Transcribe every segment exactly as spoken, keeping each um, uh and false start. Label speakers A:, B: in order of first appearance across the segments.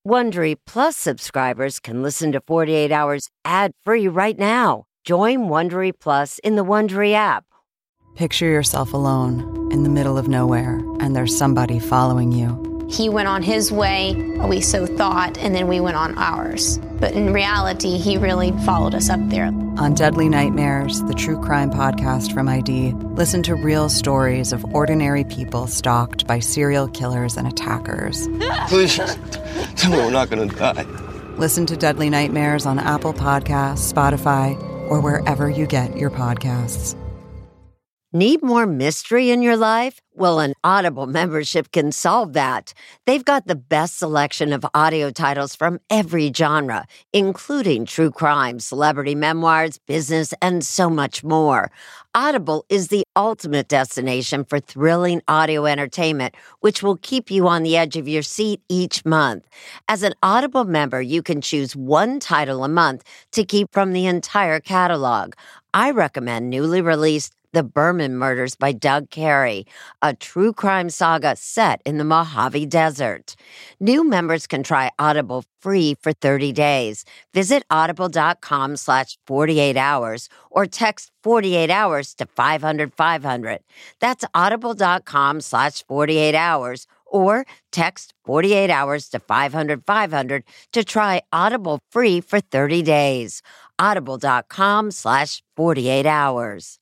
A: Wondery Plus subscribers can listen to forty-eight hours ad-free right now. Join Wondery Plus in the Wondery app.
B: Picture yourself alone in the middle of nowhere, and there's somebody following you.
C: He went on his way, we so thought, and then we went on ours. But in reality, he really followed us up there.
B: On Deadly Nightmares, the true crime podcast from I D, listen to real stories of ordinary people stalked by serial killers and attackers.
D: Please, tell me we're not going to die.
B: Listen to Deadly Nightmares on Apple Podcasts, Spotify, or wherever you get your podcasts.
A: Need more mystery in your life? Well, an Audible membership can solve that. They've got the best selection of audio titles from every genre, including true crime, celebrity memoirs, business, and so much more. Audible is the ultimate destination for thrilling audio entertainment, which will keep you on the edge of your seat each month. As an Audible member, you can choose one title a month to keep from the entire catalog. I recommend newly released The Berman Murders by Doug Carey, a true crime saga set in the Mojave Desert. New members can try Audible free for thirty days. Visit audible.com slash 48 hours or text forty-eight hours to five hundred five hundred. That's audible.com slash 48 hours or text forty-eight hours to five hundred five hundred to try Audible free for thirty days. Audible.com slash 48 hours.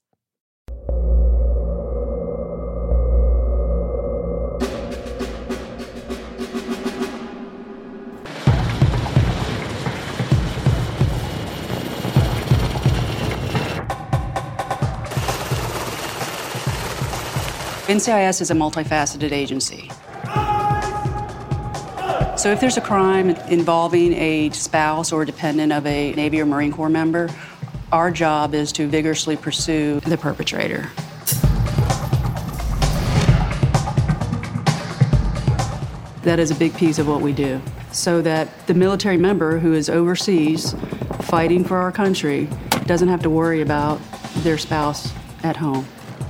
E: N C I S is a multifaceted agency. So if there's a crime involving a spouse or dependent of a Navy or Marine Corps member, our job is to vigorously pursue the perpetrator. That is a big piece of what we do, so that the military member who is overseas fighting for our country doesn't have to worry about their spouse at home.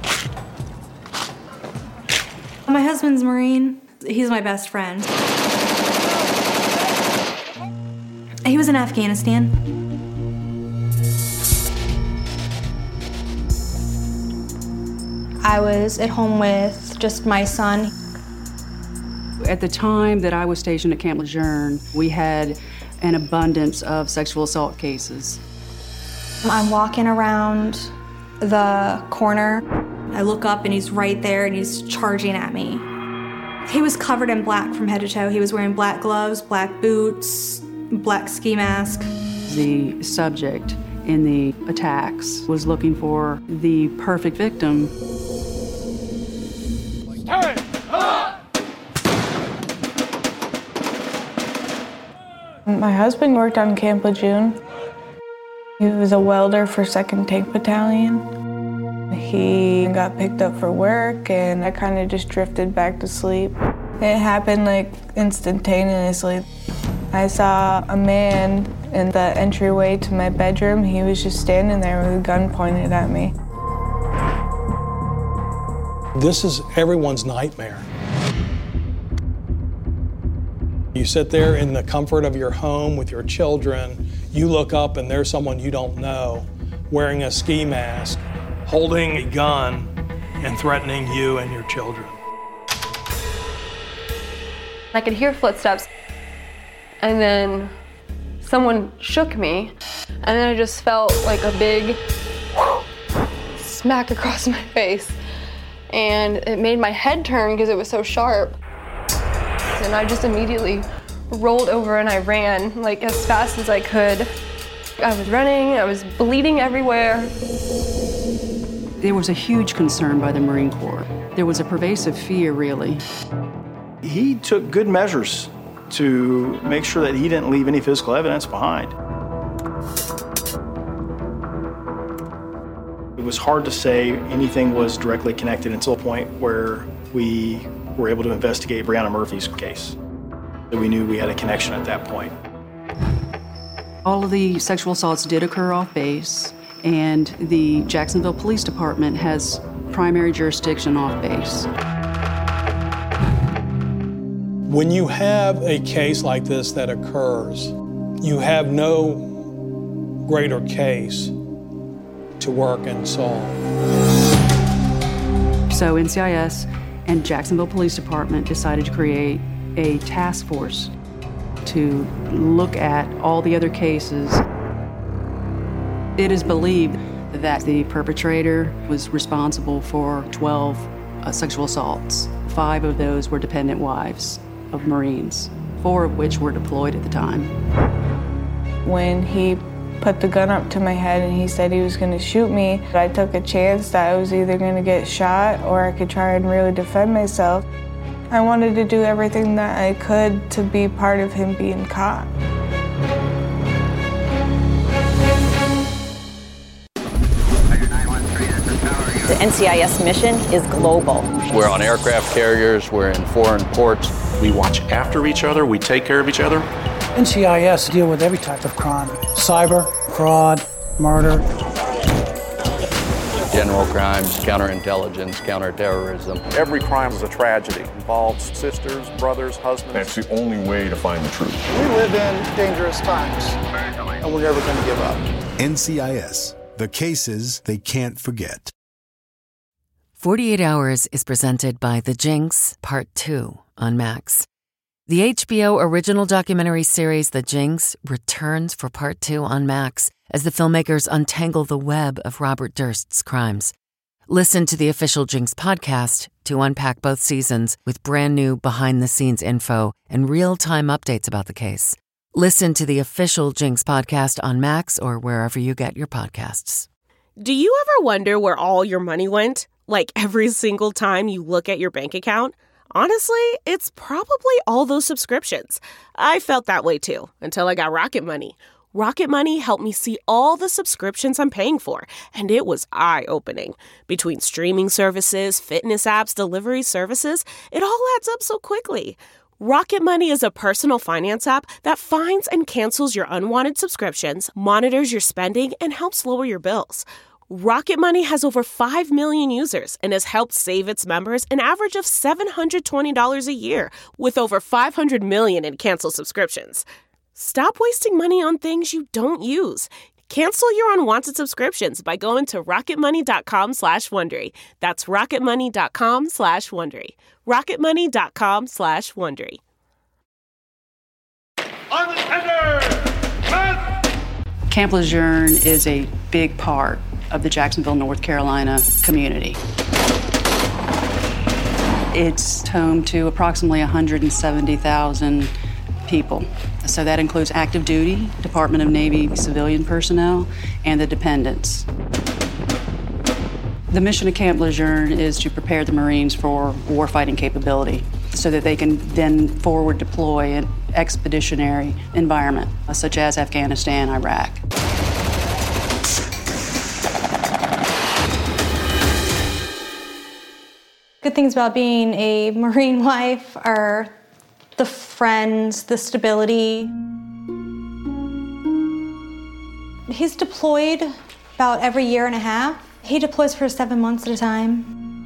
F: My husband's Marine. He's my best friend. He was in Afghanistan. I was at home with just my son.
E: At the time that I was stationed at Camp Lejeune, we had an abundance of sexual assault cases.
F: I'm walking around the corner. I look up and he's right there and he's charging at me. He was covered in black from head to toe. He was wearing black gloves, black boots, black ski mask.
E: The subject in the attacks was looking for the perfect victim.
G: Turn!
H: My husband worked on Camp Lejeune. He was a welder for second Tank Battalion. He got picked up for work and I kind of just drifted back to sleep. It happened like instantaneously. I saw a man in the entryway to my bedroom. He was just standing there with a gun pointed at me.
I: This is everyone's nightmare. You sit there in the comfort of your home with your children, you look up and there's someone you don't know wearing a ski mask, holding a gun, and threatening you and your children.
J: I could hear footsteps, and then someone shook me, and then I just felt like a big smack across my face, and it made my head turn because it was so sharp. And I just immediately rolled over and I ran like as fast as I could. I was running, I was bleeding everywhere.
E: There was a huge concern by the Marine Corps. There was a pervasive fear, really.
K: He took good measures to make sure that he didn't leave any physical evidence behind. It was hard to say anything was directly connected until a point where we were able to investigate Brianna Murphy's case. We knew we had a connection at that point.
E: All of the sexual assaults did occur off base, and the Jacksonville Police Department has primary jurisdiction off base.
I: When you have a case like this that occurs, you have no greater case to work and solve.
E: So N C I S and Jacksonville Police Department decided to create a task force to look at all the other cases. It is believed that the perpetrator was responsible for twelve uh, sexual assaults. Five of those were dependent wives of Marines, four of which were deployed at the time.
H: When he put the gun up to my head and he said he was going to shoot me, I took a chance that I was either going to get shot or I could try and really defend myself. I wanted to do everything that I could to be part of him being caught.
G: The N C I S mission is global.
L: We're on aircraft carriers, we're in foreign ports.
M: We watch after each other, we take care of each other.
N: N C I S deal with every type of crime: cyber, fraud, murder.
L: General crimes, counterintelligence, counterterrorism.
M: Every crime is a tragedy. It involves sisters, brothers, husbands.
O: That's the only way to find the truth.
P: We live in dangerous times, and we're never going to give up.
Q: N C I S, the cases they can't forget.
R: forty-eight hours is presented by The Jinx, Part two on Max. The H B O original documentary series The Jinx returns for Part two on Max as the filmmakers untangle the web of Robert Durst's crimes. Listen to the official Jinx podcast to unpack both seasons with brand new behind-the-scenes info and real-time updates about the case. Listen to the official Jinx podcast on Max or wherever you get your podcasts.
S: Do you ever wonder where all your money went? Like every single time you look at your bank account? Honestly, it's probably all those subscriptions. I felt that way too, until I got Rocket Money. Rocket Money helped me see all the subscriptions I'm paying for, and it was eye-opening. Between streaming services, fitness apps, delivery services, it all adds up so quickly. Rocket Money is a personal finance app that finds and cancels your unwanted subscriptions, monitors your spending, and helps lower your bills. Rocket Money has over five million users and has helped save its members an average of seven hundred twenty dollars a year, with over five hundred million in canceled subscriptions. Stop wasting money on things you don't use. Cancel your unwanted subscriptions by going to rocketmoney.com slash Wondery. That's rocketmoney.com slash Wondery. rocketmoney.com slash Wondery.
T: On the tender!
E: Camp Lejeune is a big part of the Jacksonville, North Carolina community. It's home to approximately one hundred seventy thousand people. So that includes active duty, Department of Navy civilian personnel, and the dependents. The mission of Camp Lejeune is to prepare the Marines for warfighting capability so that they can then forward deploy an expeditionary environment, such as Afghanistan, Iraq.
F: Good things about being a Marine wife are the friends, the stability. He's deployed about every year and a half. He deploys for seven months at a time.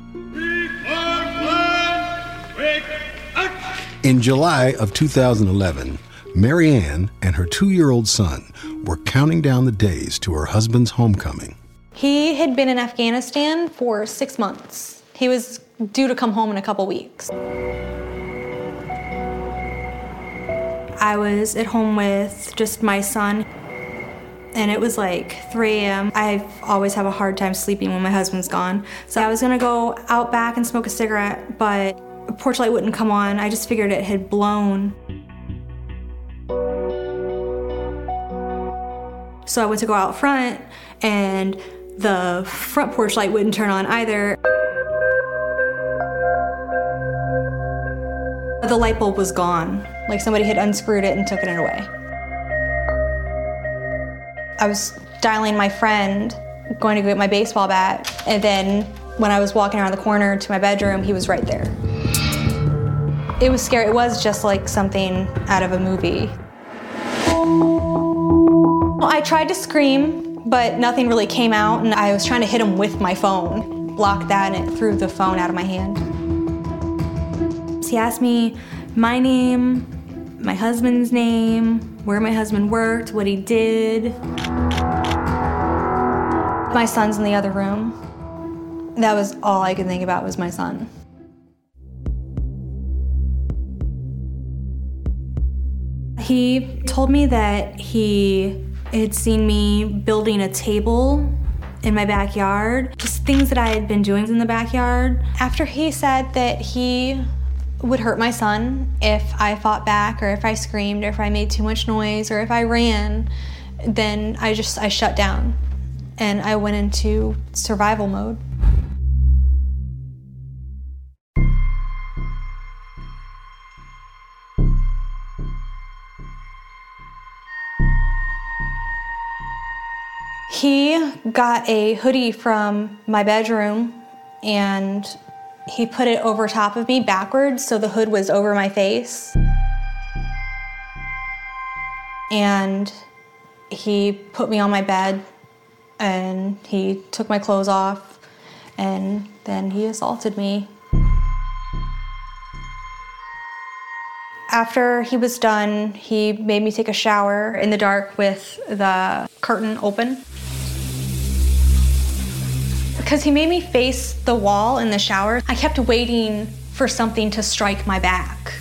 Q: In July of two thousand eleven, Mary Ann and her two-year-old son were counting down the days to her husband's homecoming.
F: He had been in Afghanistan for six months. He was due to come home in a couple weeks. I was at home with just my son, and it was like three a.m. I always have a hard time sleeping when my husband's gone. So I was gonna go out back and smoke a cigarette, but a porch light wouldn't come on. I just figured it had blown. So I went to go out front, and the front porch light wouldn't turn on either. The light bulb was gone, like somebody had unscrewed it and took it away. I was dialing my friend, going to go get my baseball bat, and then when I was walking around the corner to my bedroom, he was right there. It was scary. It was just like something out of a movie. I tried to scream, but nothing really came out, and I was trying to hit him with my phone. Blocked that, and it threw the phone out of my hand. He asked me my name, my husband's name, where my husband worked, what he did. My son's in the other room. That was all I could think about was my son. He told me that he had seen me building a table in my backyard, just things that I had been doing in the backyard. After he said that he would hurt my son if I fought back or if I screamed or if I made too much noise or if I ran, then I just, I shut down and I went into survival mode. He got a hoodie from my bedroom and he put it over top of me backwards so the hood was over my face. And he put me on my bed and he took my clothes off and then he assaulted me. After he was done, he made me take a shower in the dark with the curtain open. Because he made me face the wall in the shower, I kept waiting for something to strike my back.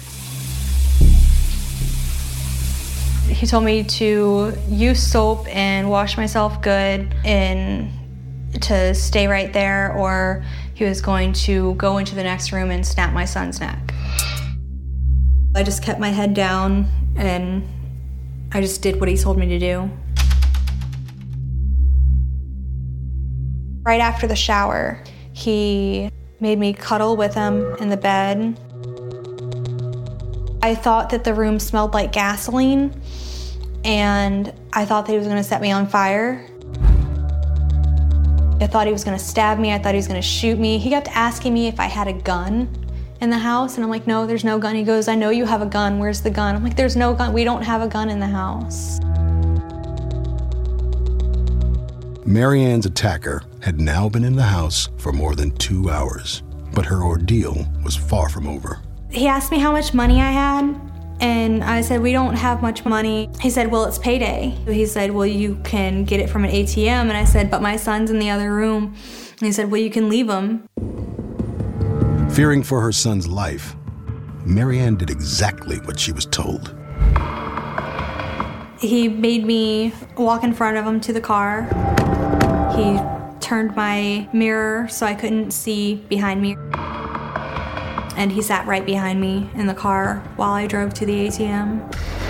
F: He told me to use soap and wash myself good and to stay right there, or he was going to go into the next room and snap my son's neck. I just kept my head down and I just did what he told me to do. Right after the shower, he made me cuddle with him in the bed. I thought that the room smelled like gasoline, and I thought that he was gonna set me on fire. I thought he was gonna stab me, I thought he was gonna shoot me. He kept asking me if I had a gun in the house, and I'm like, no, there's no gun. He goes, I know you have a gun, where's the gun? I'm like, there's no gun, we don't have a gun in the house.
Q: Mary Ann's attacker had now been in the house for more than two hours, but her ordeal was far from over.
F: He asked me how much money I had, and I said, we don't have much money. He said, well, it's payday. He said, well, you can get it from an A T M, and I said, but my son's in the other room. And he said, well, you can leave him.
Q: Fearing for her son's life, Mary Ann did exactly what she was told.
F: He made me walk in front of him to the car. He turned my mirror so I couldn't see behind me. And he sat right behind me in the car while I drove to the A T M.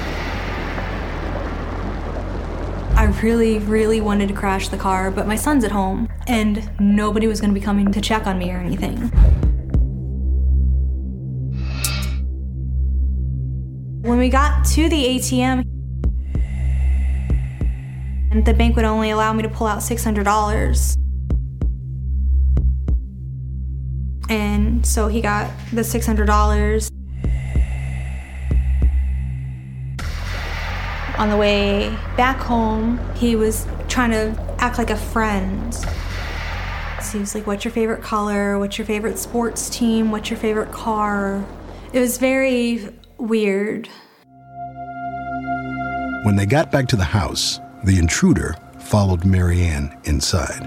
F: I really, really wanted to crash the car, but my son's at home and nobody was gonna be coming to check on me or anything. When we got to the A T M, and the bank would only allow me to pull out six hundred dollars. And so he got the six hundred dollars. On the way back home, he was trying to act like a friend. So he was like, what's your favorite color? What's your favorite sports team? What's your favorite car? It was very weird.
Q: When they got back to the house, the intruder followed Mary Ann inside.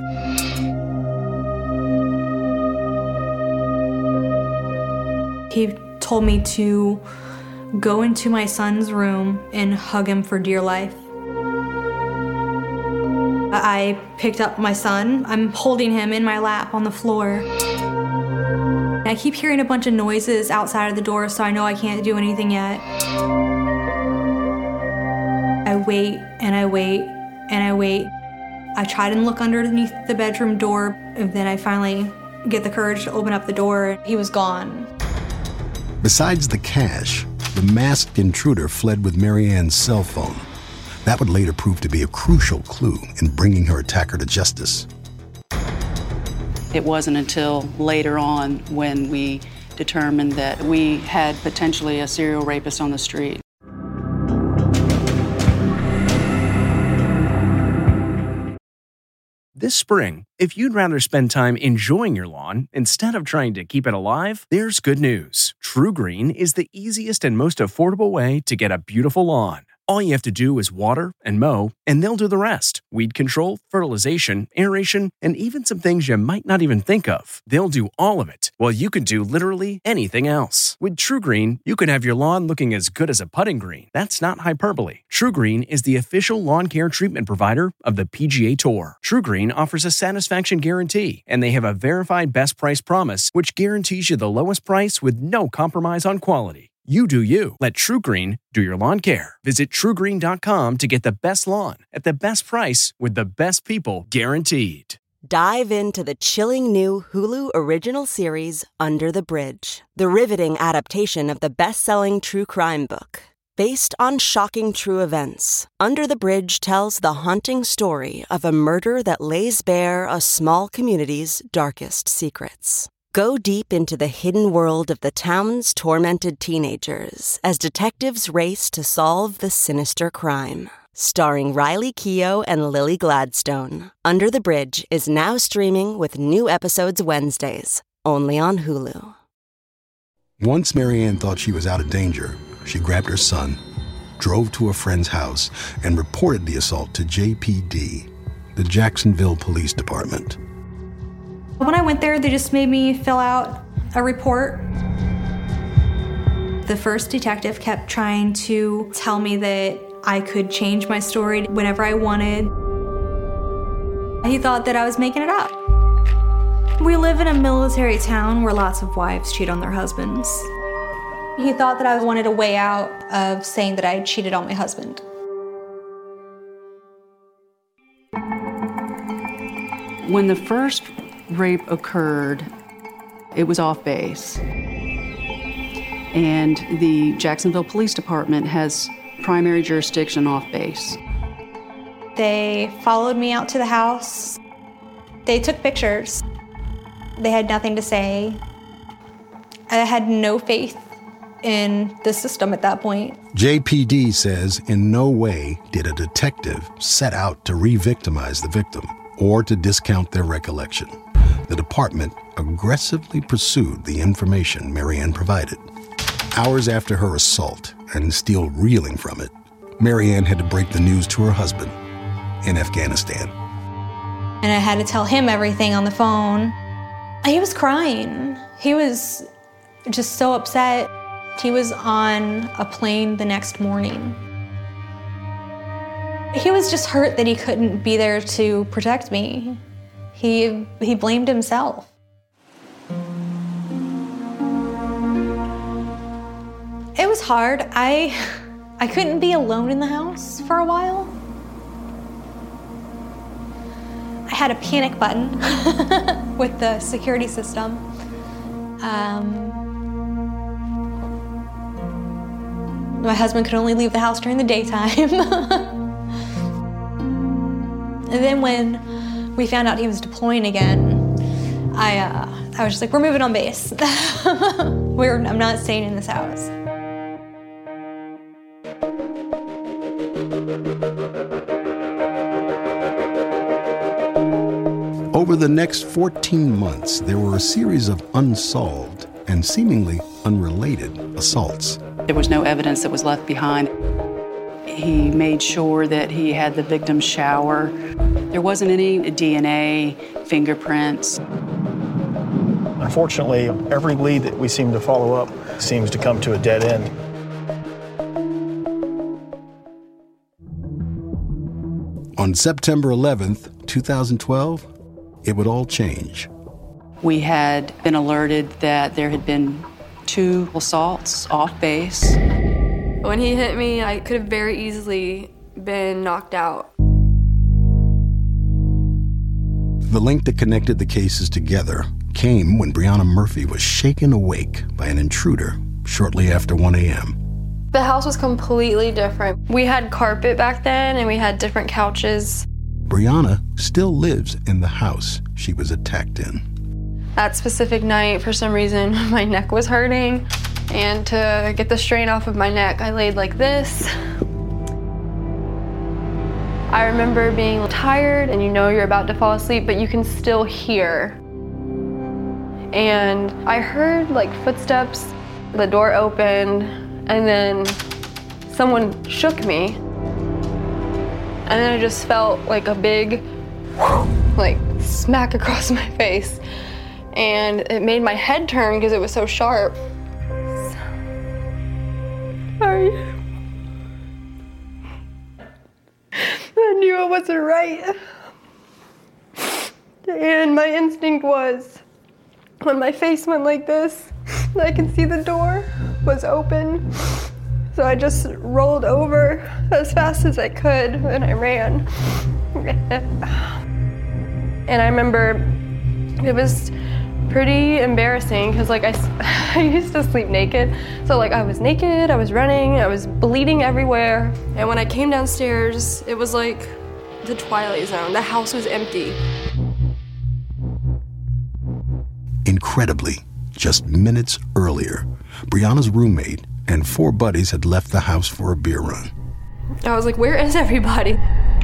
F: He told me to go into my son's room and hug him for dear life. I picked up my son. I'm holding him in my lap on the floor. I keep hearing a bunch of noises outside of the door, so I know I can't do anything yet. I wait and I wait and I wait. I try to look underneath the bedroom door, and then I finally get the courage to open up the door. He was gone.
Q: Besides the cash, the masked intruder fled with Mary Ann's cell phone. That would later prove to be a crucial clue in bringing her attacker to justice.
E: It wasn't until later on when we determined that we had potentially a serial rapist on the street.
U: This spring, if you'd rather spend time enjoying your lawn instead of trying to keep it alive, there's good news. TruGreen is the easiest and most affordable way to get a beautiful lawn. All you have to do is water and mow, and they'll do the rest. Weed control, fertilization, aeration, and even some things you might not even think of. They'll do all of it, while you can do literally anything else. With TruGreen, you can have your lawn looking as good as a putting green. That's not hyperbole. TruGreen is the official lawn care treatment provider of the P G A Tour. TruGreen offers a satisfaction guarantee, and they have a verified best price promise, which guarantees you the lowest price with no compromise on quality. You do you. Let TruGreen do your lawn care. Visit True Green dot com to get the best lawn at the best price with the best people guaranteed.
V: Dive into the chilling new Hulu original series, Under the Bridge, the riveting adaptation of the best-selling true crime book. Based on shocking true events, Under the Bridge tells the haunting story of a murder that lays bare a small community's darkest secrets. Go deep into the hidden world of the town's tormented teenagers as detectives race to solve the sinister crime. Starring Riley Keough and Lily Gladstone, Under the Bridge is now streaming with new episodes Wednesdays, only on Hulu.
Q: Once Marianne thought she was out of danger, she grabbed her son, drove to a friend's house, and reported the assault to J P D, the Jacksonville Police Department.
F: When I went there, they just made me fill out a report. The first detective kept trying to tell me that I could change my story whenever I wanted. He thought that I was making it up. We live in a military town where lots of wives cheat on their husbands. He thought that I wanted a way out of saying that I had cheated on my husband.
E: When the first rape occurred, it was off base. And the Jacksonville Police Department has primary jurisdiction off base.
F: They followed me out to the house. They took pictures. They had nothing to say. I had no faith in the system at that point.
Q: J P D says in no way did a detective set out to re-victimize the victim or to discount their recollection. The department aggressively pursued the information Marianne provided. Hours after her assault, and still reeling from it, Marianne had to break the news to her husband in Afghanistan.
F: And I had to tell him everything on the phone. He was crying. He was just so upset. He was on a plane the next morning. He was just hurt that he couldn't be there to protect me. He, he blamed himself. It was hard. I, I couldn't be alone in the house for a while. I had a panic button with the security system. Um, my husband could only leave the house during the daytime. And then when we found out he was deploying again, I, uh, I was just like, we're moving on base. we're, I'm not staying in this house.
Q: Over the next fourteen months, there were a series of unsolved and seemingly unrelated assaults.
E: There was no evidence that was left behind. He made sure that he had the victim's shower. There wasn't any D N A, fingerprints.
K: Unfortunately, every lead that we seem to follow up seems to come to a dead end.
Q: On September eleventh, two thousand twelve, it would all change.
E: We had been alerted that there had been two assaults off base.
J: When he hit me, I could have very easily been knocked out.
Q: The link that connected the cases together came when Brianna Murphy was shaken awake by an intruder shortly after one a.m.
J: The house was completely different. We had carpet back then, and we had different couches.
Q: Brianna still lives in the house she was attacked in.
J: That specific night, for some reason, my neck was hurting. And to get the strain off of my neck, I laid like this. I remember being tired and you know you're about to fall asleep, but you can still hear. And I heard like footsteps, the door opened, and then someone shook me. And then I just felt like a big, like, smack across my face. And it made my head turn because it was so sharp. Sorry. I knew it wasn't right. And my instinct was, when my face went like this, I could see the door was open. So I just rolled over as fast as I could and I ran. And I remember it was pretty embarrassing because like I, I used to sleep naked. So like I was naked, I was running, I was bleeding everywhere. And when I came downstairs, it was like the Twilight Zone. The house was empty.
Q: Incredibly, just minutes earlier, Brianna's roommate and four buddies had left the house for a beer run.
J: I was like, where is everybody?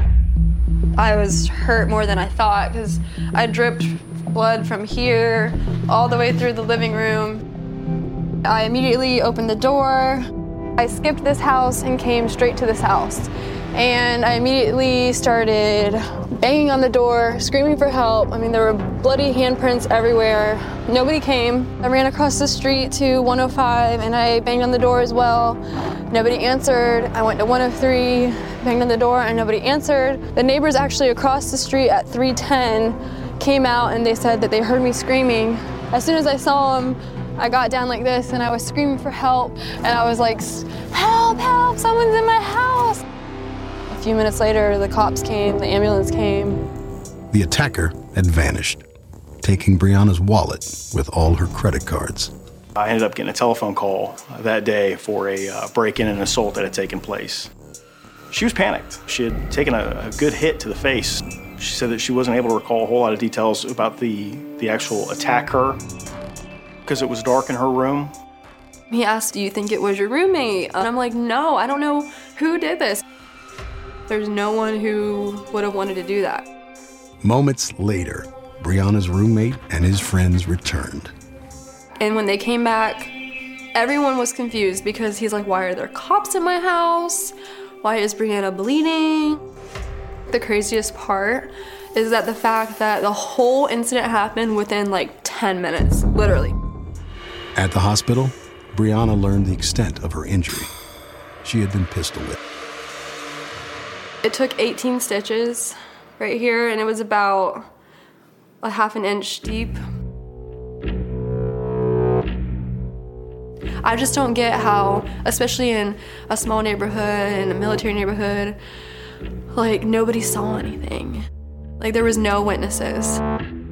J: I was hurt more than I thought because I dripped blood from here all the way through the living room. I immediately opened the door. I skipped this house and came straight to this house. And I immediately started banging on the door, screaming for help. I mean, there were bloody handprints everywhere. Nobody came. I ran across the street to one oh five and I banged on the door as well. Nobody answered. I went to one oh three, banged on the door and nobody answered. The neighbors actually across the street at three ten came out and they said that they heard me screaming. As soon as I saw them, I got down like this and I was screaming for help. And I was like, help, help, someone's in my house. A few minutes later, the cops came, the ambulance came.
Q: The attacker had vanished, taking Brianna's wallet with all her credit cards.
K: I ended up getting a telephone call that day for a uh, break-in and assault that had taken place. She was panicked. She had taken a, a good hit to the face. She said that she wasn't able to recall a whole lot of details about the, the actual attacker because it was dark in her room.
J: He asked, do you think it was your roommate? And I'm like, no, I don't know who did this. There's no one who would have wanted to do that.
Q: Moments later, Brianna's roommate and his friends returned.
J: And when they came back, everyone was confused because he's like, why are there cops in my house? Why is Brianna bleeding? The craziest part is that the fact that the whole incident happened within like ten minutes, literally.
Q: At the hospital, Brianna learned the extent of her injury. She had been pistol whipped.
J: It took eighteen stitches right here, and it was about a half an inch deep. I just don't get how, especially in a small neighborhood, in a military neighborhood, like nobody saw anything. Like there was no witnesses.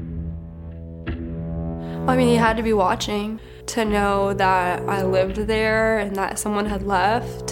J: I mean, he had to be watching to know that I lived there and that someone had left.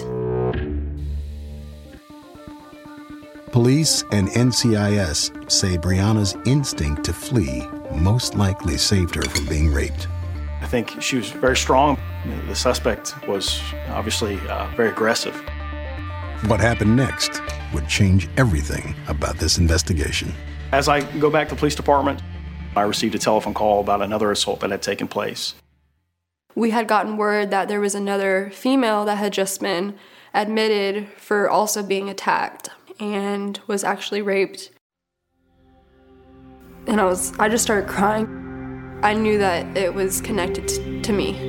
Q: Police and N C I S say Brianna's instinct to flee most likely saved her from being raped.
K: I think she was very strong. The suspect was obviously uh, very aggressive.
Q: What happened next would change everything about this investigation.
K: As I go back to the police department, I received a telephone call about another assault that had taken place.
J: We had gotten word that there was another female that had just been admitted for also being attacked and was actually raped. And I was, I just started crying. I knew that it was connected to, to me.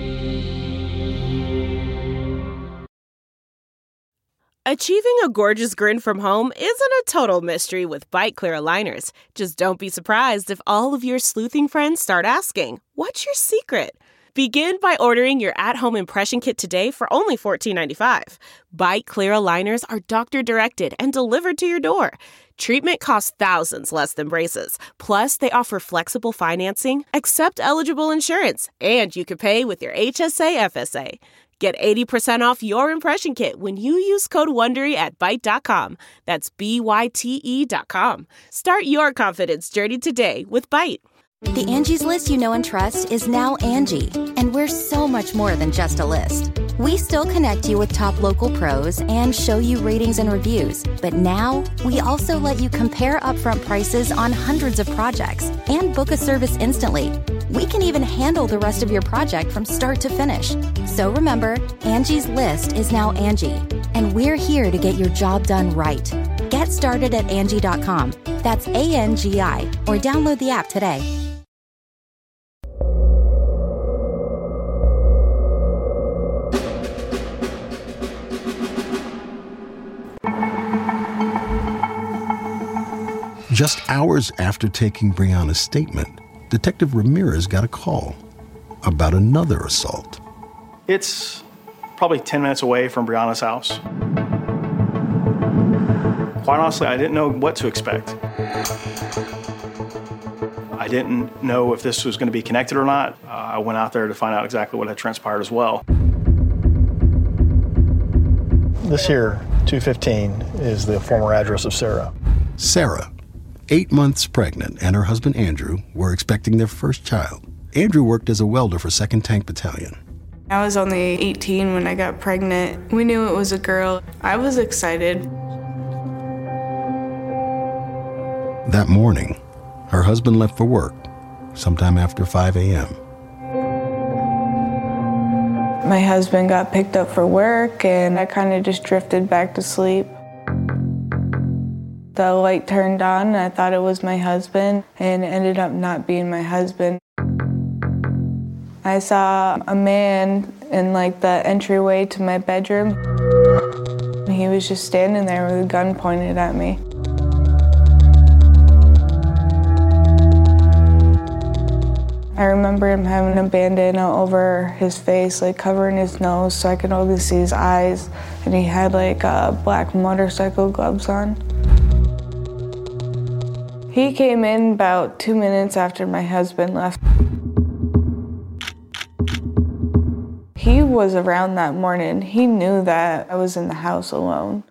S: Achieving a gorgeous grin from home isn't a total mystery with Byte Clear aligners. Just don't be surprised if all of your sleuthing friends start asking, what's your secret? Begin by ordering your at-home impression kit today for only fourteen ninety-five. Byte Clear aligners are doctor-directed and delivered to your door. Treatment costs thousands less than braces. Plus, they offer flexible financing, accept eligible insurance, and you can pay with your H S A F S A. Get eighty percent off your impression kit when you use code WONDERY at byte dot com. That's B Y T E dot com. Start your confidence journey today with Byte.
C: The Angie's List you know and trust is now Angie, and we're so much more than just a list. We still connect you with top local pros and show you ratings and reviews, but now we also let you compare upfront prices on hundreds of projects and book a service instantly. We can even handle the rest of your project from start to finish. So remember, Angie's List is now Angie, and we're here to get your job done right. Get started at Angie dot com. That's A N G I, or download the app today.
Q: Just hours after taking Brianna's statement, Detective Ramirez got a call about another assault.
K: It's probably ten minutes away from Brianna's house. Quite honestly, I didn't know what to expect. I didn't know if this was going to be connected or not. Uh, I went out there to find out exactly what had transpired as well.
P: This here, two fifteen, is the former address of Sarah.
Q: Sarah, eight months pregnant, and her husband Andrew were expecting their first child. Andrew worked as a welder for second Tank Battalion.
H: I was only eighteen when I got pregnant. We knew it was a girl. I was excited.
Q: That morning, her husband left for work sometime after five a.m.
H: My husband got picked up for work, and I kind of just drifted back to sleep. The light turned on, and I thought it was my husband, and it ended up not being my husband. I saw a man in like the entryway to my bedroom. He was just standing there with a gun pointed at me. I remember him having a bandana over his face, like covering his nose so I could only see his eyes, and he had like uh, black motorcycle gloves on. He came in about two minutes after my husband left. He was around that morning. He knew that I was in the house alone.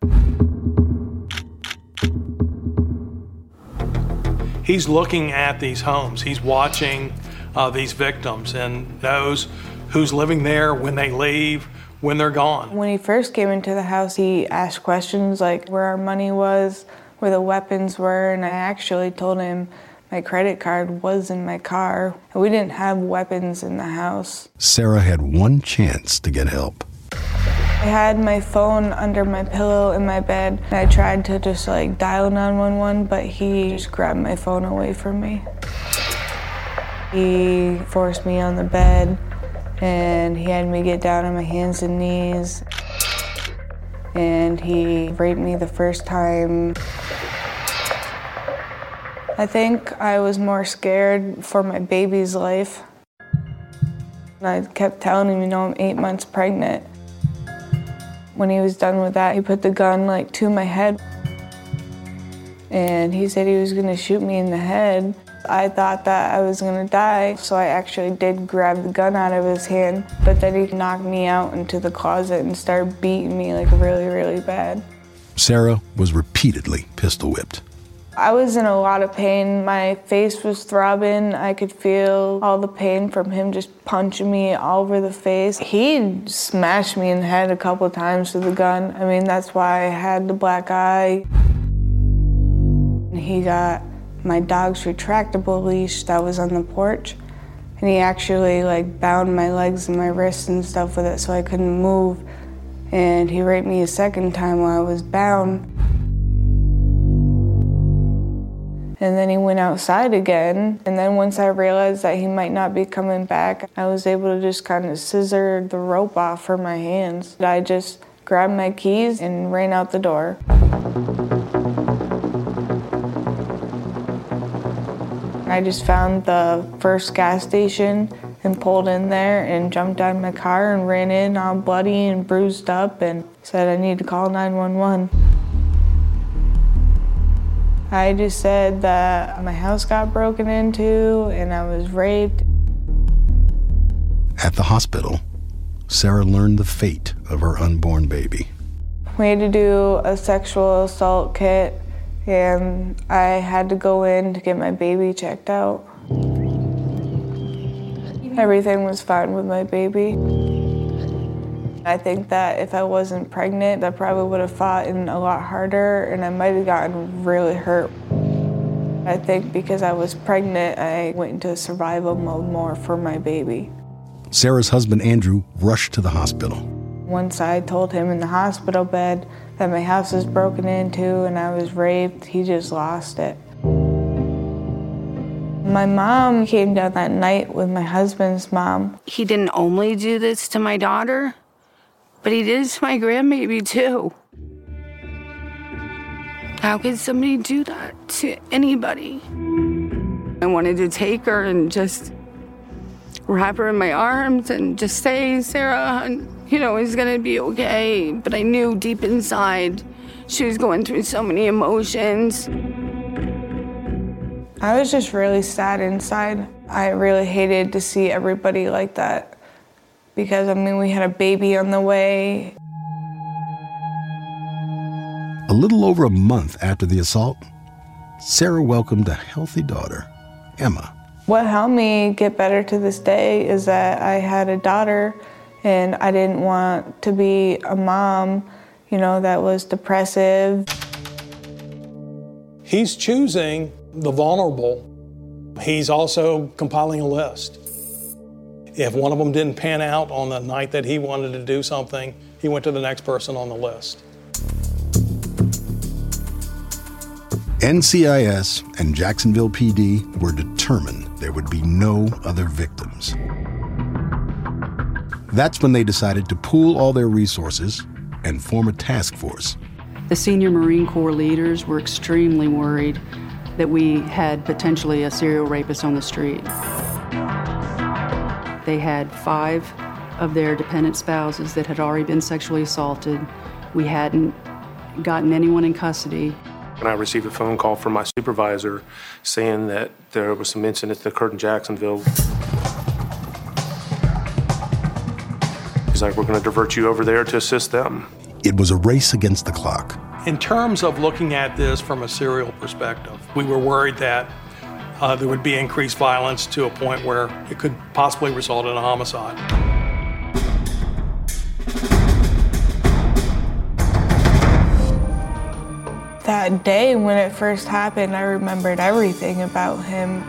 I: He's looking at these homes. He's watching uh, these victims and knows who's living there, when they leave, when they're gone.
H: When he first came into the house, he asked questions like where our money was, where the weapons were, and I actually told him my credit card was in my car. We didn't have weapons in the house.
Q: Sarah had one chance to get help.
H: I had my phone under my pillow in my bed, and I tried to just like dial nine one one, but he just grabbed my phone away from me. He forced me on the bed, and he had me get down on my hands and knees, and he raped me the first time. I think I was more scared for my baby's life. I kept telling him, you know, I'm eight months pregnant. When he was done with that, he put the gun like to my head, and he said he was gonna shoot me in the head. I thought that I was gonna die, so I actually did grab the gun out of his hand, but then he knocked me out into the closet and started beating me like really, really bad.
Q: Sarah was repeatedly pistol whipped.
H: I was in a lot of pain. My face was throbbing. I could feel all the pain from him just punching me all over the face. He smashed me in the head a couple of times with the gun. I mean, that's why I had the black eye. He got my dog's retractable leash that was on the porch, and he actually like bound my legs and my wrists and stuff with it so I couldn't move. And he raped me a second time while I was bound. And then he went outside again. And then once I realized that he might not be coming back, I was able to just kind of scissor the rope off from my hands. I just grabbed my keys and ran out the door. I just found the first gas station and pulled in there and jumped out of my car and ran in all bloody and bruised up and said I need to call nine one one. I just said that my house got broken into and I was raped.
Q: At the hospital, Sarah learned the fate of her unborn baby.
H: We had to do a sexual assault kit, and I had to go in to get my baby checked out. Everything was fine with my baby. I think that if I wasn't pregnant, I probably would have fought in a lot harder and I might have gotten really hurt. I think because I was pregnant, I went into survival mode more for my baby.
Q: Sarah's husband, Andrew, rushed to the hospital.
H: Once I told him in the hospital bed that my house was broken into and I was raped, he just lost it. My mom came down that night with my husband's mom.
B: He didn't only do this to my daughter, but he did it to my grandbaby too. How could somebody do that to anybody? I wanted to take her and just wrap her in my arms and just say, Sarah, you know, it's gonna be okay. But I knew deep inside she was going through so many emotions.
H: I was just really sad inside. I really hated to see everybody like that because, I mean, we had a baby on the way.
Q: A little over a month after the assault, Sarah welcomed a healthy daughter, Emma.
H: What helped me get better to this day is that I had a daughter and I didn't want to be a mom, you know, that was depressive.
I: He's choosing the vulnerable. He's also compiling a list. If one of them didn't pan out on the night that he wanted to do something, he went to the next person on the list.
Q: N C I S and Jacksonville P D were determined there would be no other victims. That's when they decided to pool all their resources and form a task force.
E: The senior Marine Corps leaders were extremely worried that we had potentially a serial rapist on the street. They had five of their dependent spouses that had already been sexually assaulted. We hadn't gotten anyone in custody.
D: And I received a phone call from my supervisor saying that there was some incidents that occurred in Jacksonville. He's like, we're going to divert you over there to assist them.
Q: It was a race against the clock.
I: In terms of looking at this from a serial perspective, we were worried that uh, there would be increased violence to a point where it could possibly result in a homicide.
H: That day when it first happened, I remembered everything about him.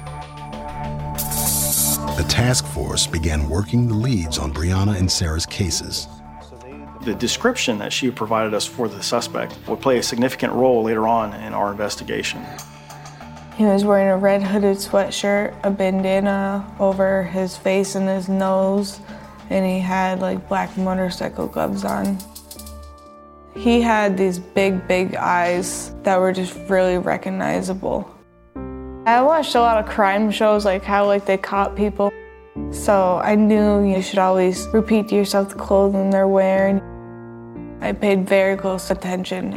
Q: The task force began working the leads on Brianna and Sarah's cases.
K: The description that she provided us for the suspect would play a significant role later on in our investigation.
H: He was wearing a red hooded sweatshirt, a bandana over his face and his nose, and he had like black motorcycle gloves on. He had these big, big eyes that were just really recognizable. I watched a lot of crime shows, like how like they caught people. So I knew you should always repeat to yourself the clothing they're wearing. I paid very close attention.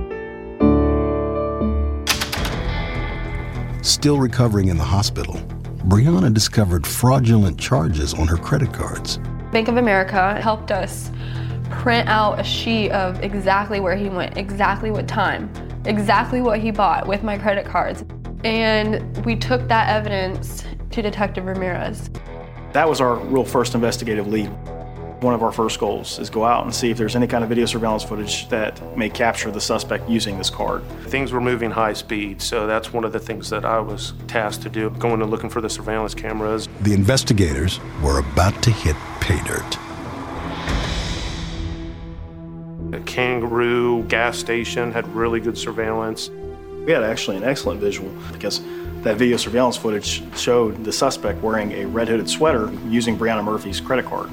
Q: Still recovering in the hospital, Brianna discovered fraudulent charges on her credit cards.
J: Bank of America helped us print out a sheet of exactly where he went, exactly what time, exactly what he bought with my credit cards. And we took that evidence to Detective Ramirez.
K: That was our real first investigative lead. One of our first goals is go out and see if there's any kind of video surveillance footage that may capture the suspect using this card.
D: Things were moving high speed, so that's one of the things that I was tasked to do, going and looking for the surveillance cameras.
Q: The investigators were about to hit pay dirt.
D: The Kangaroo gas station had really good surveillance.
K: We had actually an excellent visual because that video surveillance footage showed the suspect wearing a red hooded sweater using Brianna Murphy's credit card.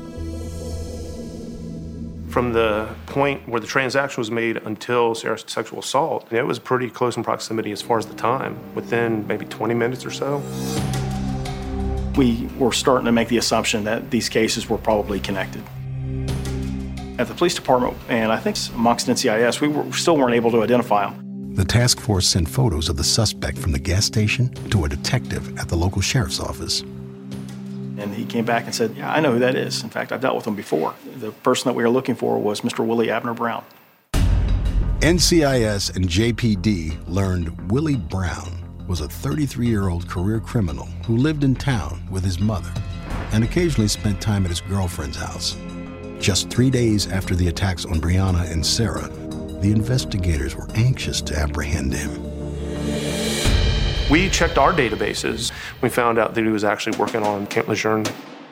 D: From the point where the transaction was made until Sarah's sexual assault, it was pretty close in proximity as far as the time, within maybe twenty minutes or so.
K: We were starting to make the assumption that these cases were probably connected. At the police department, and I think amongst N C I S, we were, still weren't able to identify them.
Q: The task force sent photos of the suspect from the gas station to a detective at the local sheriff's office.
K: And he came back and said, yeah, I know who that is. In fact, I've dealt with him before. The person that we were looking for was Mister Willie Abner Brown.
Q: N C I S and J P D learned Willie Brown was a thirty-three-year-old career criminal who lived in town with his mother and occasionally spent time at his girlfriend's house. Just three days after the attacks on Brianna and Sarah, the investigators were anxious to apprehend him.
D: We checked our databases. We found out that he was actually working on Camp Lejeune.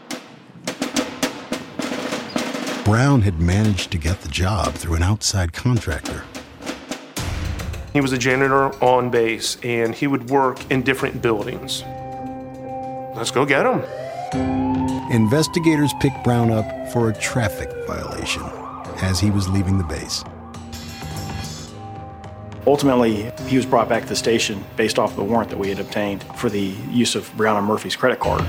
Q: Brown had managed to get the job through an outside contractor.
D: He was a janitor on base, and he would work in different buildings. Let's go get him.
Q: Investigators picked Brown up for a traffic violation as he was leaving the base.
K: Ultimately, he was brought back to the station based off of the warrant that we had obtained for the use of Brianna Murphy's credit card.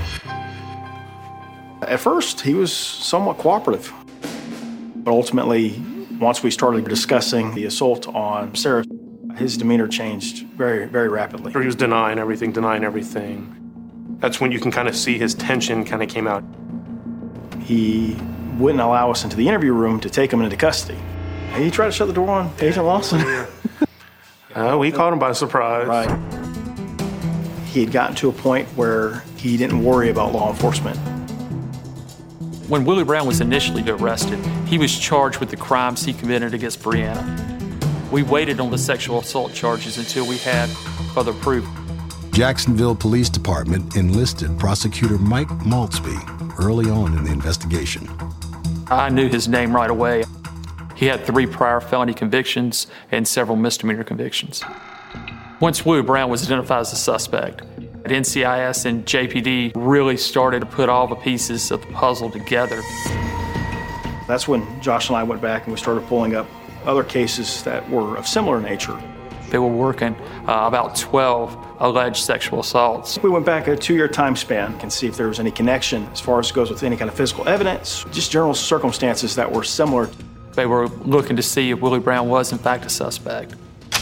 K: At first, he was somewhat cooperative. But ultimately, once we started discussing the assault on Sarah, his demeanor changed very, very rapidly.
D: He was denying everything, denying everything. That's when you can kind of see his tension kind of came out.
K: He wouldn't allow us into the interview room to take him into custody. He tried to shut the door on Agent Lawson.
D: uh, we caught him by surprise.
K: Right. He had gotten to a point where he didn't worry about law enforcement.
A: When Willie Brown was initially arrested, he was charged with the crimes he committed against Brianna. We waited on the sexual assault charges until we had further proof.
Q: Jacksonville Police Department enlisted prosecutor Mike Maltzby early on in the investigation.
A: I knew his name right away. He had three prior felony convictions and several misdemeanor convictions. Once Willie Brown was identified as a suspect, N C I S and J P D really started to put all the pieces of the puzzle together.
K: That's when Josh and I went back and we started pulling up other cases that were of similar nature.
A: They were working uh, about twelve alleged sexual assaults.
K: We went back a two-year time span and see if there was any connection as far as it goes with any kind of physical evidence, just general circumstances that were similar.
A: They were looking to see if Willie Brown was in fact a suspect.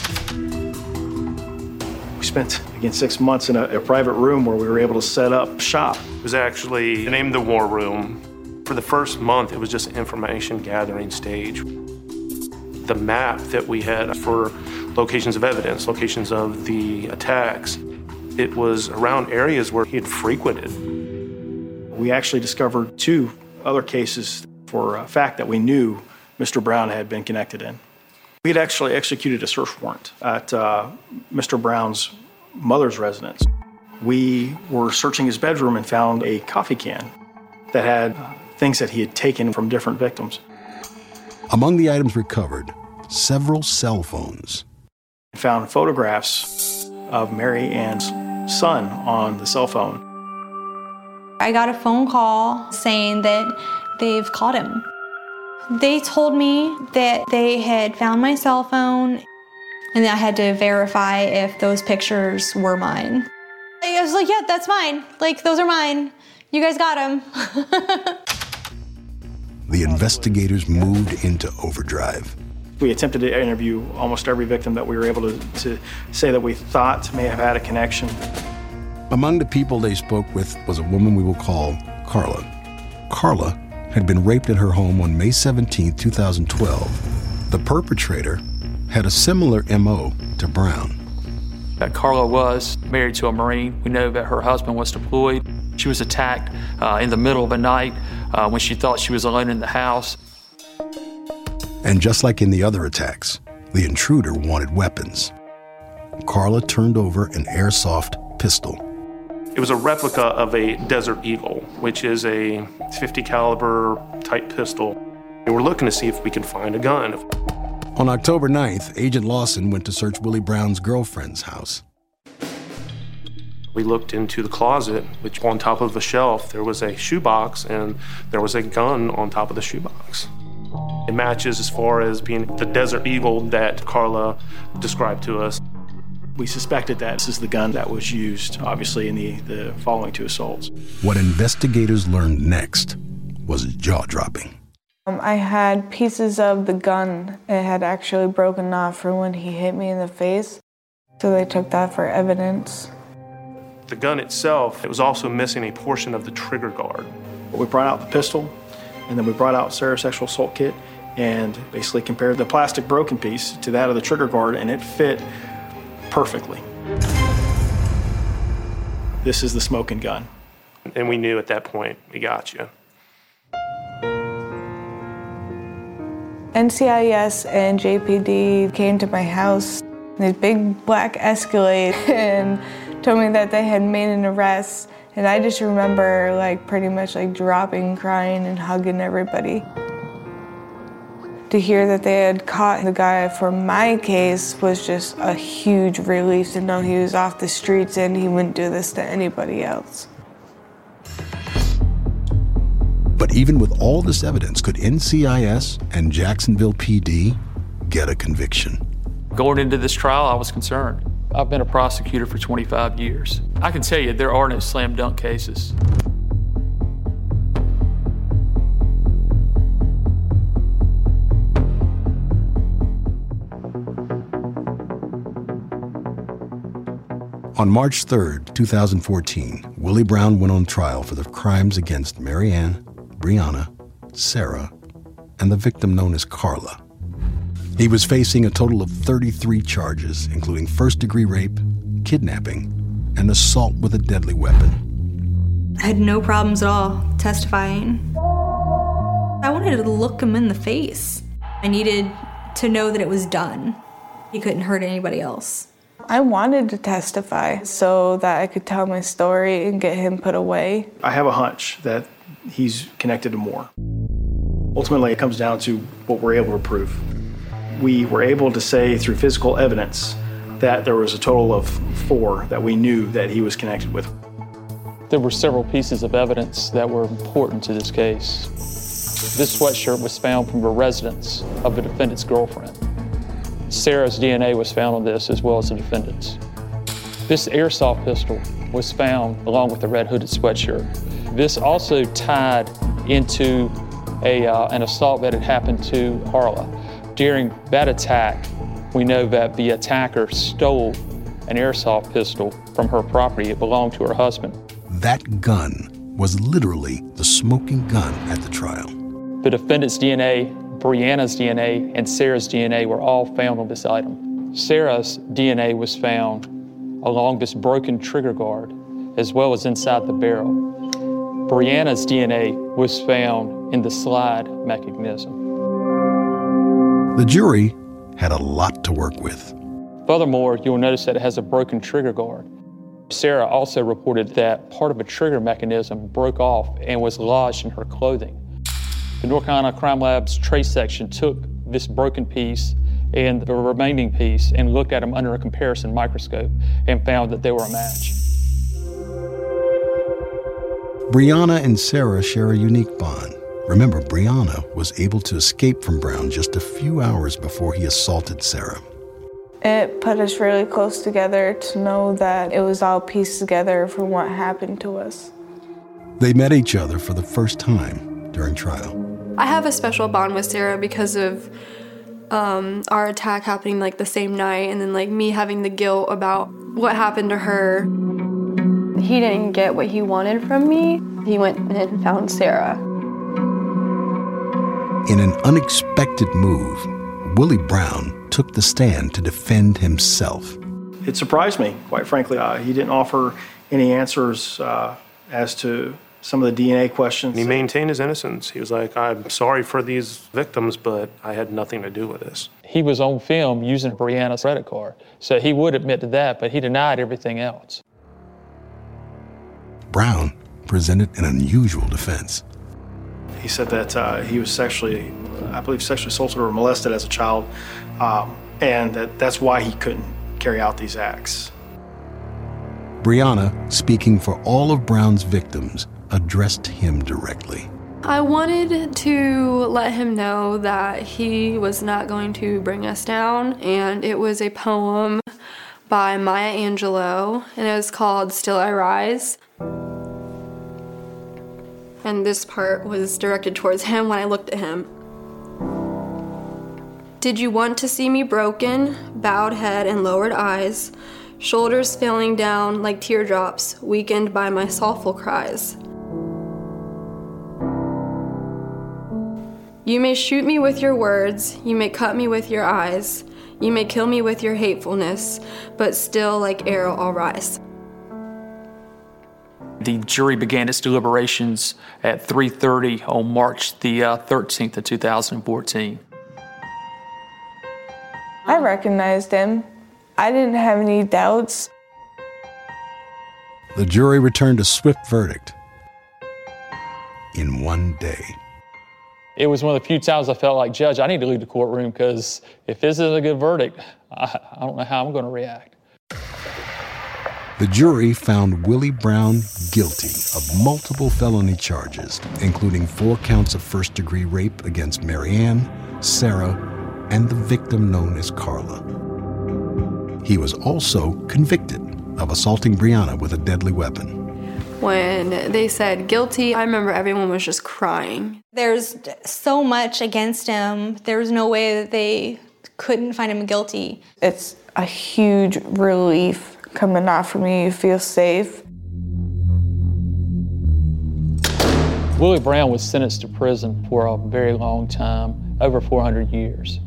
K: We spent, again, six months in a, a private room where we were able to set up shop.
D: It was actually named the War Room. For the first month, it was just an information gathering stage. The map that we had for locations of evidence, locations of the attacks, it was around areas where he had frequented.
K: We actually discovered two other cases for a fact that we knew Mister Brown had been connected in. We had actually executed a search warrant at uh, Mister Brown's mother's residence. We were searching his bedroom and found a coffee can that had uh, things that he had taken from different victims.
Q: Among the items recovered, several cell phones.
K: We found photographs of Mary Ann's son on the cell phone.
F: I got a phone call saying that they've caught him. They told me that they had found my cell phone and that I had to verify if those pictures were mine. I was like, yeah, that's mine. Like, those are mine. You guys got them.
Q: The investigators moved into overdrive.
K: We attempted to interview almost every victim that we were able to, to say that we thought may have had a connection.
Q: Among the people they spoke with was a woman we will call Carla. Carla had been raped at her home on May seventeenth, two thousand twelve. The perpetrator had a similar M O to Brown.
A: That Carla was married to a Marine. We know that her husband was deployed. She was attacked uh, in the middle of the night uh, when she thought she was alone in the house.
Q: And just like in the other attacks, the intruder wanted weapons. Carla turned over an airsoft pistol.
D: It was a replica of a Desert Eagle, which is a fifty caliber type pistol. And we're looking to see if we can find a gun.
Q: On October ninth, Agent Lawson went to search Willie Brown's girlfriend's house.
D: We looked into the closet, which on top of the shelf, there was a shoebox and there was a gun on top of the shoebox. It matches as far as being the Desert Eagle that Carla described to us.
K: We suspected that this is the gun that was used, obviously, in the, the following two assaults.
Q: What investigators learned next was jaw-dropping.
H: Um, I had pieces of the gun. It had actually broken off from when he hit me in the face, so they took that for evidence.
D: The gun itself, it was also missing a portion of the trigger guard.
K: We brought out the pistol, and then we brought out Sarah's sexual assault kit and basically compared the plastic broken piece to that of the trigger guard, and it fit perfectly. this is the smoking gun.
D: And we knew at that point, we got you.
H: N C I S and J P D came to my house in this big black Escalade and told me that they had made an arrest. And I just remember like pretty much like dropping, crying, and hugging everybody. To hear that they had caught the guy for my case was just a huge relief to know he was off the streets and he wouldn't do this to anybody else.
Q: But even with all this evidence, could N C I S and Jacksonville P D get a conviction?
A: Going into this trial, I was concerned. I've been a prosecutor for twenty-five years. I can tell you there are no slam dunk cases.
Q: On March third, two thousand fourteen, Willie Brown went on trial for the crimes against Mary Ann, Brianna, Sarah, and the victim known as Carla. He was facing a total of thirty-three charges, including first-degree rape, kidnapping, and assault with a deadly weapon.
F: I had no problems at all testifying. I wanted to look him in the face. I needed to know that it was done. He couldn't hurt anybody else.
H: I wanted to testify so that I could tell my story and get him put away.
K: I have a hunch that he's connected to more. Ultimately, it comes down to what we're able to prove. We were able to say through physical evidence that there was a total of four that we knew that he was connected with.
A: There were several pieces of evidence that were important to this case. This sweatshirt was found from a residence of the defendant's girlfriend. Sarah's D N A was found on this as well as the defendant's. This airsoft pistol was found along with the red hooded sweatshirt. This also tied into a, uh, an assault that had happened to Carla. During that attack, we know that the attacker stole an airsoft pistol from her property. It belonged to her husband.
Q: That gun was literally the smoking gun at the trial.
A: The defendant's D N A, Brianna's D N A, and Sarah's D N A were all found on this item. Sarah's D N A was found along this broken trigger guard, as well as inside the barrel. Brianna's D N A was found in the slide mechanism.
Q: The jury had a lot to work with.
A: Furthermore, you'll notice that it has a broken trigger guard. Sarah also reported that part of a trigger mechanism broke off and was lodged in her clothing. The North Carolina Crime Lab's trace section took this broken piece and the remaining piece and looked at them under a comparison microscope and found that they were a match.
Q: Brianna and Sarah share a unique bond. Remember, Brianna was able to escape from Brown just a few hours before he assaulted Sarah.
H: It put us really close together to know that it was all pieced together from what happened to us.
Q: They met each other for the first time during trial.
J: I have a special bond with Sarah because of um, our attack happening like the same night, and then like me having the guilt about what happened to her. He didn't get what he wanted from me. He went and found Sarah.
Q: In an unexpected move, Willie Brown took the stand to defend himself.
K: It surprised me, quite frankly. Uh, he didn't offer any answers uh, as to some of the D N A questions.
D: He maintained his innocence. He was like, I'm sorry for these victims, but I had nothing to do with this.
A: He was on film using Brianna's credit card, so he would admit to that, but he denied everything else.
Q: Brown presented an unusual defense.
K: He said that uh, he was sexually, I believe, sexually assaulted or molested as a child, um, and that that's why he couldn't carry out these acts.
Q: Brianna, speaking for all of Brown's victims, addressed him directly.
J: I wanted to let him know that he was not going to bring us down, and it was a poem by Maya Angelou, and it was called Still I Rise. And this part was directed towards him when I looked at him. Did you want to see me broken, bowed head and lowered eyes, shoulders falling down like teardrops, weakened by my soulful cries? You may shoot me with your words, you may cut me with your eyes, you may kill me with your hatefulness, but still like arrow I'll rise.
A: the jury began its deliberations at three thirty on March the uh, thirteenth of two thousand fourteen.
H: I recognized him. I didn't have any doubts.
Q: The jury returned a swift verdict in one day.
A: It was one of the few times I felt like, Judge, I need to leave the courtroom because if this is a good verdict, I, I don't know how I'm going to react.
Q: The jury found Willie Brown guilty of multiple felony charges, including four counts of first-degree rape against Marianne, Sarah, and the victim known as Carla. He was also convicted of assaulting Brianna with a deadly weapon.
J: When they said guilty, I remember everyone was just crying.
F: There's so much against him. There was no way that they couldn't find him guilty.
H: It's a huge relief coming off for me. You feel safe.
A: Willie Brown was sentenced to prison for a very long time, over four hundred years.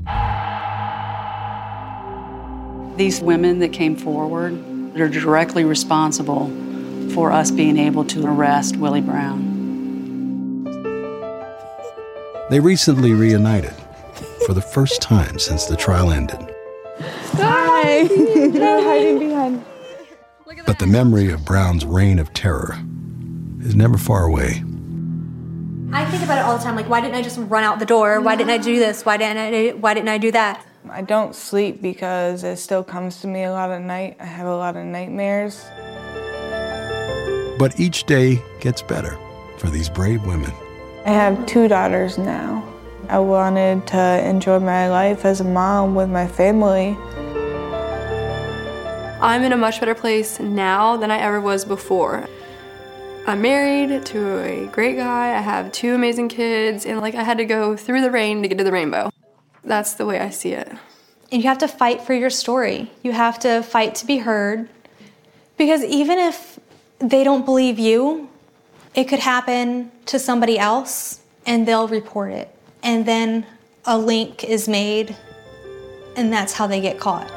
E: These women that came forward are directly responsible for us being able to arrest Willie Brown.
Q: They recently reunited for the first time since the trial ended.
H: Hi! They're hiding behind.
Q: But the memory of Brown's reign of terror is never far away.
F: I think about it all the time, like, why didn't I just run out the door? Why didn't I do this? Why didn't I, why didn't I do that?
H: I don't sleep because it still comes to me a lot at night. I have a lot of nightmares.
Q: But each day gets better for these brave women.
H: I have two daughters now. I wanted to enjoy my life as a mom with my family.
J: I'm in a much better place now than I ever was before. I'm married to a great guy, I have two amazing kids, and like I had to go through the rain to get to the rainbow. That's the way I see it.
F: And you have to fight for your story. You have to fight to be heard. Because even if they don't believe you, it could happen to somebody else and they'll report it. And then a link is made and that's how they get caught.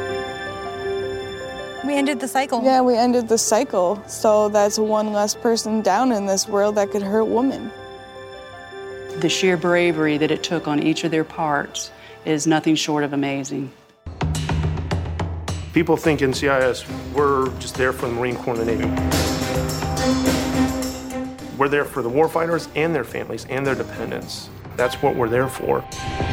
F: We ended the cycle.
H: Yeah, we ended the cycle. So that's one less person down in this world that could hurt women.
E: The sheer bravery that it took on each of their parts is nothing short of amazing.
D: People think in C I S we're just there for the Marine Corps and the Navy. We're there for the warfighters and their families and their dependents. That's what we're there for.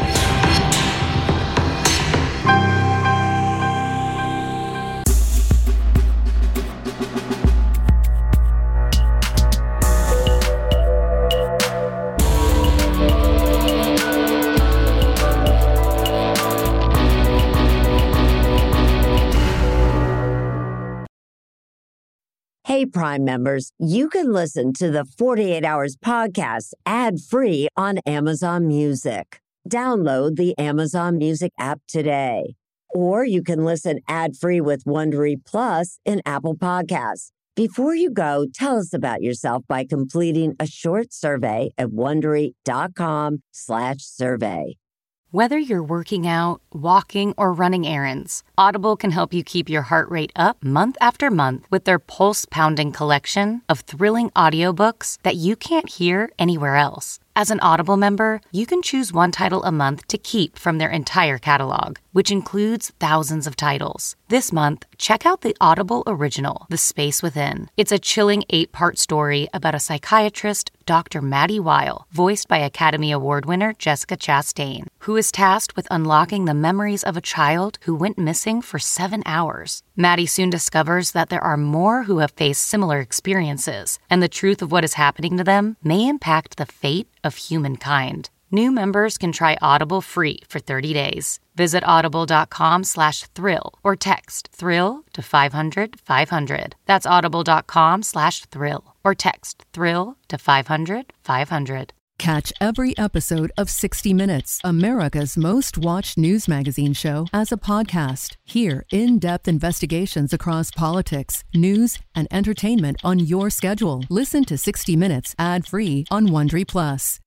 G: Hey, Prime members, you can listen to the forty-eight hours podcast ad-free on Amazon Music. Download the Amazon Music app today. Or you can listen ad-free with Wondery Plus in Apple Podcasts. Before you go, tell us about yourself by completing a short survey at Wondery.com slash survey.
N: Whether you're working out, walking, or running errands, Audible can help you keep your heart rate up month after month with their pulse-pounding collection of thrilling audiobooks that you can't hear anywhere else. As an Audible member, you can choose one title a month to keep from their entire catalog, which includes thousands of titles. This month, check out the Audible original, The Space Within. It's a chilling eight-part story about a psychiatrist, Doctor Maddie Weil, voiced by Academy Award winner Jessica Chastain, who is tasked with unlocking the memories of a child who went missing for seven hours. Maddie soon discovers that there are more who have faced similar experiences, and the truth of what is happening to them may impact the fate of humankind. New members can try Audible free for thirty days. Visit audible.com slash thrill or text thrill to five hundred five hundred. That's audible.com slash thrill or text thrill to five hundred five hundred.
W: Catch every episode of sixty minutes, America's most watched news magazine show, as a podcast. Hear in-depth investigations across politics, news, and entertainment on your schedule. Listen to sixty minutes ad-free on Wondery Plus.